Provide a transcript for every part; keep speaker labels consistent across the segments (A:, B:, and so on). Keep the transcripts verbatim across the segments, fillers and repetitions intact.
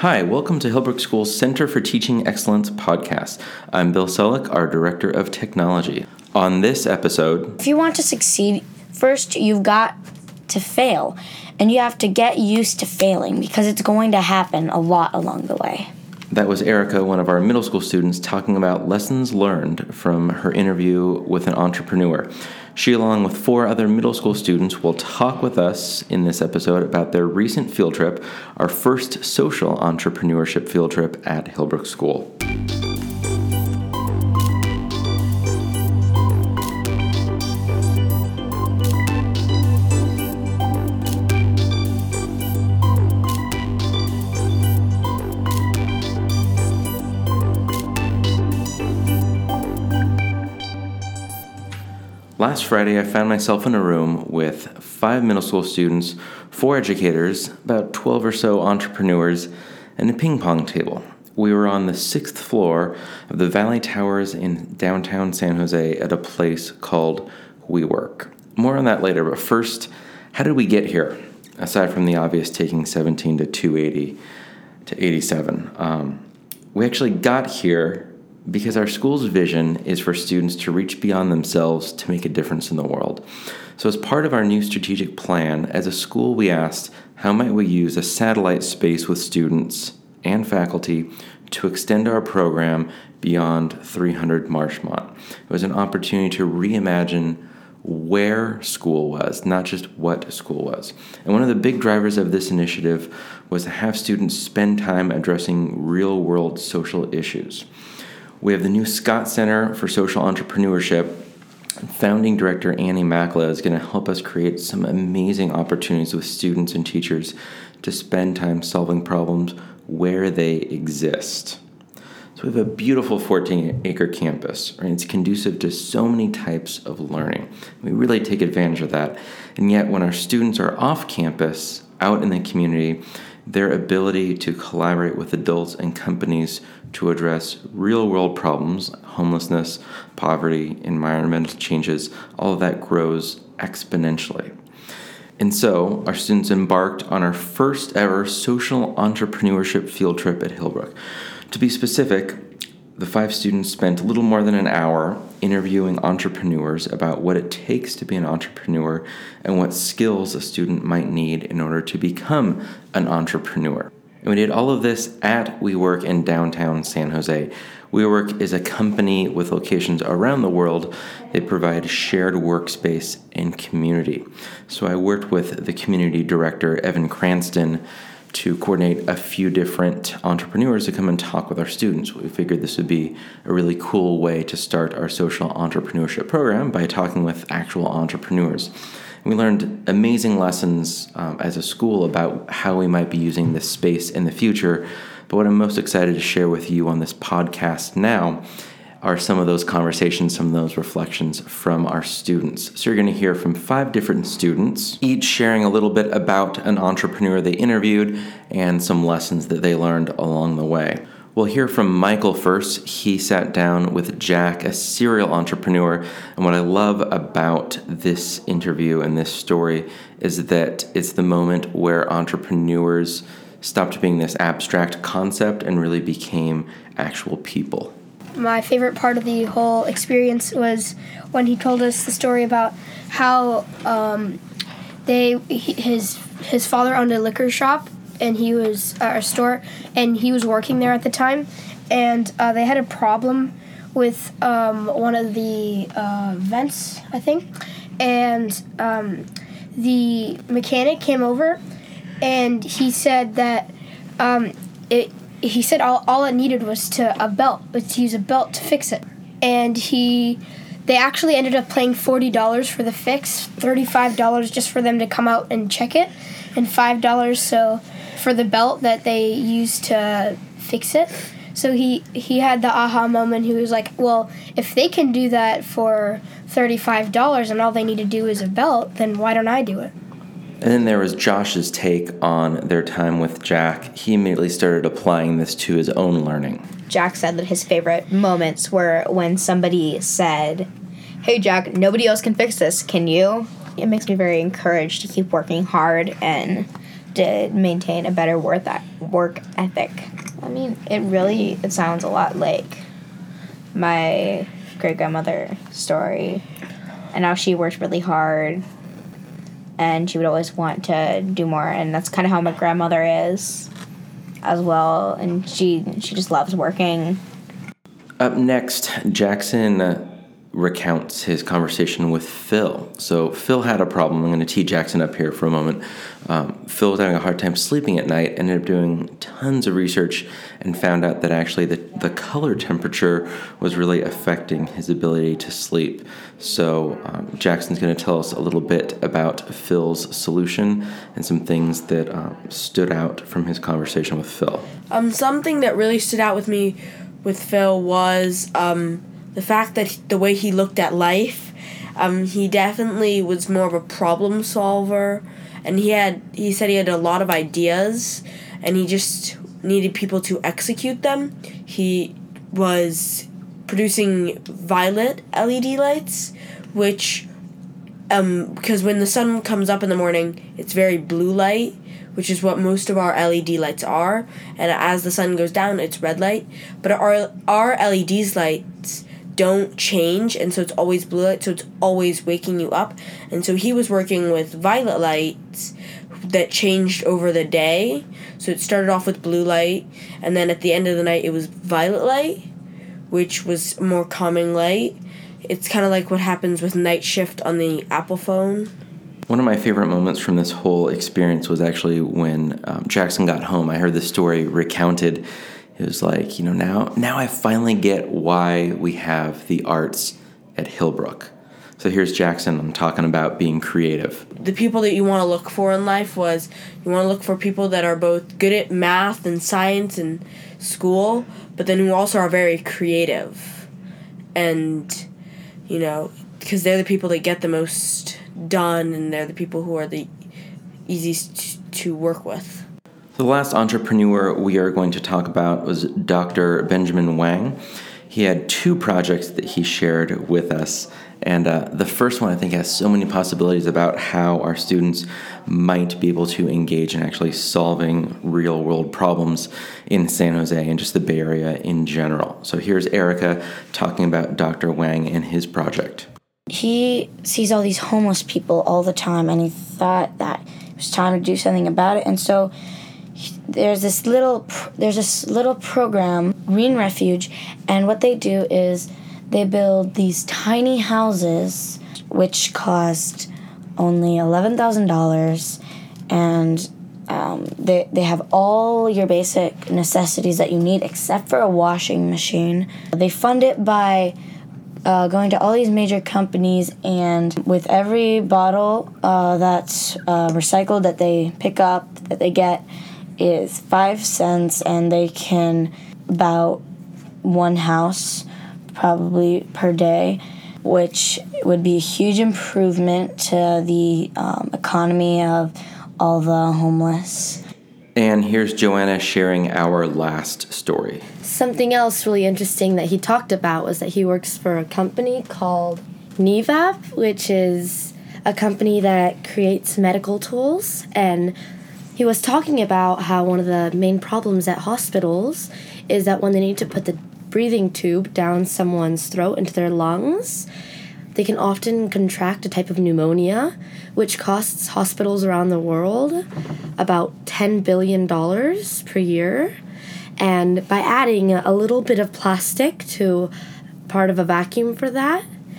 A: Hi, welcome to Hillbrook School's Center for Teaching Excellence podcast. I'm Bill Selleck, our Director of Technology. On this episode,
B: if you want to succeed, first you've got to fail, and you have to get used to failing because it's going to happen a lot along the way.
A: That was Erica, one of our middle school students, talking about lessons learned from her interview with an entrepreneur. She, along with four other middle school students, will talk with us in this episode about their recent field trip, our first social entrepreneurship field trip at Hillbrook School. Last Friday, I found myself in a room with five middle school students, four educators, about twelve or so entrepreneurs, and a ping pong table. We were on the sixth floor of the Valley Towers in downtown San Jose at a place called WeWork. More on that later, but first, how did we get here? Aside from the obvious taking seventeen to two eighty to eighty-seven. Um, we actually got here because our school's vision is for students to reach beyond themselves to make a difference in the world. So as part of our new strategic plan, as a school, we asked, how might we use a satellite space with students and faculty to extend our program beyond three hundred Marchmont? It was an opportunity to reimagine where school was, not just what school was. And one of the big drivers of this initiative was to have students spend time addressing real-world social issues. We have the new Scott Center for Social Entrepreneurship. Founding director Annie Makla is going to help us create some amazing opportunities with students and teachers to spend time solving problems where they exist. So we have a beautiful fourteen-acre campus, right? It's conducive to so many types of learning. We really take advantage of that. And yet when our students are off campus, out in the community, their ability to collaborate with adults and companies to address real-world problems, homelessness, poverty, environmental changes, all of that grows exponentially. And so our students embarked on our first ever social entrepreneurship field trip at Hillbrook. To be specific, the five students spent a little more than an hour interviewing entrepreneurs about what it takes to be an entrepreneur and what skills a student might need in order to become an entrepreneur. And we did all of this at WeWork in downtown San Jose. WeWork is a company with locations around the world. They provide shared workspace and community. So I worked with the community director, Evan Cranston, to coordinate a few different entrepreneurs to come and talk with our students. We figured this would be a really cool way to start our social entrepreneurship program by talking with actual entrepreneurs. And we learned amazing lessons um, as a school about how we might be using this space in the future. But what I'm most excited to share with you on this podcast now are some of those conversations, some of those reflections from our students. So you're going to hear from five different students, each sharing a little bit about an entrepreneur they interviewed and some lessons that they learned along the way. We'll hear from Michael first. He sat down with Jack, a serial entrepreneur. And what I love about this interview and this story is that it's the moment where entrepreneurs stopped being this abstract concept and really became actual people.
C: My favorite part of the whole experience was when he told us the story about how um, they his his father owned a liquor shop and he was uh, a store and he was working there at the time, and uh, they had a problem with um, one of the uh, vents, I think, and um, the mechanic came over and he said that um, it. He said all, all it needed was to a belt, was to use a belt to fix it. And he, they actually ended up paying forty dollars for the fix, thirty-five dollars just for them to come out and check it, and five dollars so for the belt that they used to fix it. So he, he had the aha moment. He was like, well, if they can do that for thirty-five dollars and all they need to do is a belt, then why don't I do it?
A: And then there was Josh's take on their time with Jack. He immediately started applying this to his own learning.
D: Jack said that his favorite moments were when somebody said, hey, Jack, nobody else can fix this. Can you? It makes me very encouraged to keep working hard and to maintain a better work work ethic. I mean, it really it sounds a lot like my great grandmother's story, and how she worked really hard, and she would always want to do more, and that's kind of how my grandmother is as well, and she she just loves working.
A: Up next, Jackson uh, recounts his conversation with Phil. So Phil had a problem. I'm going to tee Jackson up here for a moment. Um, Phil was having a hard time sleeping at night, ended up doing tons of research and found out that actually the, the color temperature was really affecting his ability to sleep. So um, Jackson's going to tell us a little bit about Phil's solution and some things that um, stood out from his conversation with Phil.
E: Um, something that really stood out with me with Phil was um, the fact that he, the way he looked at life. Um, he definitely was more of a problem solver, and he had he said he had a lot of ideas, and he just needed people to execute them. He was producing violet L E D lights, which um, because when the sun comes up in the morning, it's very blue light, which is what most of our L E D lights are, and as the sun goes down, it's red light. But our our L E D lights don't change, and so it's always blue light, so it's always waking you up. And so he was working with violet lights that changed over the day. So it started off with blue light, and then at the end of the night, it was violet light, which was more calming light. It's kind of like what happens with night shift on the Apple phone.
A: One of my favorite moments from this whole experience was actually when um, Jackson got home. I heard the story recounted. It was like, you know, now now I finally get why we have the arts at Hillbrook. So here's Jackson. I'm talking about being creative.
E: The people that you want to look for in life was you want to look for people that are both good at math and science and school, but then who also are very creative. And, you know, because they're the people that get the most done, and they're the people who are the easiest to work with.
A: The last entrepreneur we are going to talk about was Doctor Benjamin Wang. He had two projects that he shared with us, and uh, the first one I think has so many possibilities about how our students might be able to engage in actually solving real-world problems in San Jose and just the Bay Area in general. So here's Erica talking about Doctor Wang and his project.
B: He sees all these homeless people all the time, and he thought that it was time to do something about it. And so he, there's this little there's this little program, Green Refuge, and what they do is they build these tiny houses, which cost only eleven thousand dollars, and um, they they have all your basic necessities that you need except for a washing machine. They fund it by Uh, going to all these major companies, and with every bottle uh, that's uh, recycled that they pick up, that they get, is five cents, and they can about one house probably per day, which would be a huge improvement to the um, economy of all the homeless.
A: And here's Joanna sharing our last story.
F: Something else really interesting that he talked about was that he works for a company called Nevap, which is a company that creates medical tools. And he was talking about how one of the main problems at hospitals is that when they need to put the breathing tube down someone's throat into their lungs, they can often contract a type of pneumonia, which costs hospitals around the world about ten billion dollars per year. And by adding a little bit of plastic to part of a vacuum for that,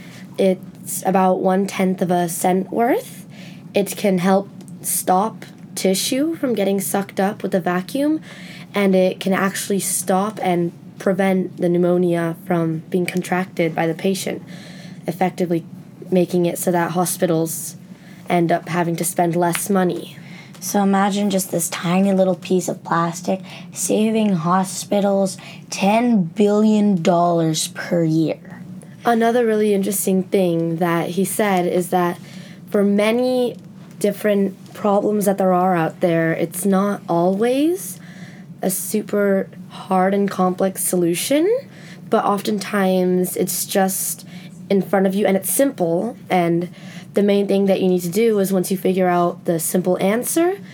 F: it's about one-tenth of a cent worth. It can help stop tissue from getting sucked up with the vacuum, and it can actually stop and prevent the pneumonia from being contracted by the patient, effectively making it so that hospitals end up having to spend less money.
B: So imagine just this tiny little piece of plastic saving hospitals ten billion dollars per year.
F: Another really interesting thing that he said is that for many different problems that there are out there, it's not always a super hard and complex solution, but oftentimes it's just in front of you and it's simple, and the main thing that you need to do is once you figure out the simple answer,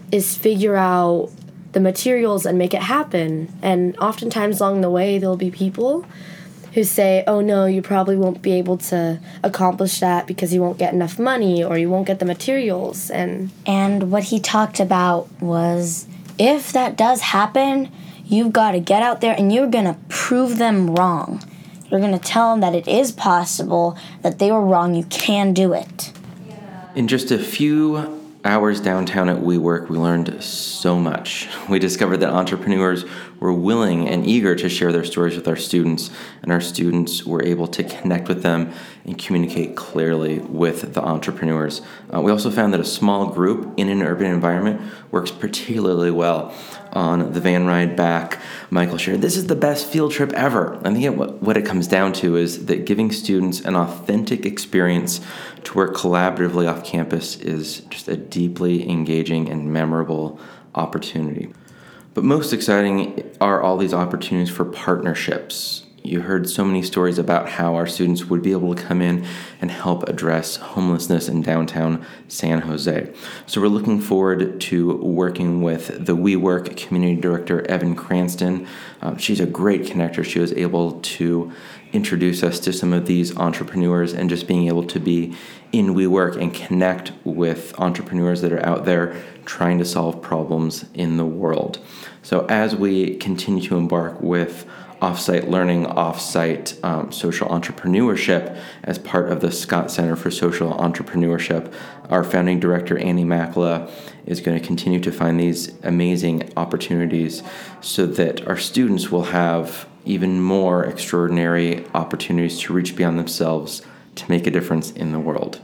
F: is figure out the materials and make it happen. And oftentimes along the way, there'll be people who say, oh no, you probably won't be able to accomplish that because you won't get enough money or you won't get the materials. And
B: And what he talked about was, if that does happen, you've got to get out there and you're going to prove them wrong. You're going to tell them that it is possible, that they were wrong, you can do it.
A: In just a few hours downtown at WeWork, we learned so much. We discovered that entrepreneurs were willing and eager to share their stories with our students, and our students were able to connect with them and communicate clearly with the entrepreneurs. Uh, we also found that a small group in an urban environment works particularly well. On the van ride back, Michael shared, this is the best field trip ever. I think it, what it comes down to is that giving students an authentic experience to work collaboratively off campus is just a deeply engaging and memorable opportunity. But most exciting are all these opportunities for partnerships. You heard so many stories about how our students would be able to come in and help address homelessness in downtown San Jose. So we're looking forward to working with the WeWork Community Director, Evan Cranston. Um, she's a great connector. She was able to introduce us to some of these entrepreneurs, and just being able to be in WeWork and connect with entrepreneurs that are out there trying to solve problems in the world. So as we continue to embark with off-site learning, off-site um, social entrepreneurship as part of the Scott Center for Social Entrepreneurship, our founding director, Annie Makla, is going to continue to find these amazing opportunities so that our students will have even more extraordinary opportunities to reach beyond themselves to make a difference in the world.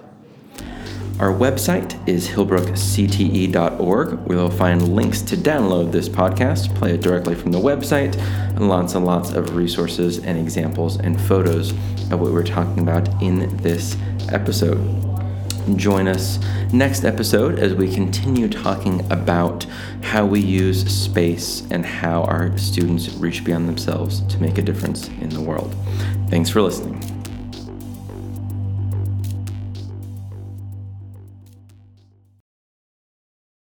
A: Our website is hillbrook c t e dot org, where you'll find links to download this podcast, play it directly from the website, and lots and lots of resources and examples and photos of what we're talking about in this episode. Join us next episode as we continue talking about how we use space and how our students reach beyond themselves to make a difference in the world. Thanks for listening.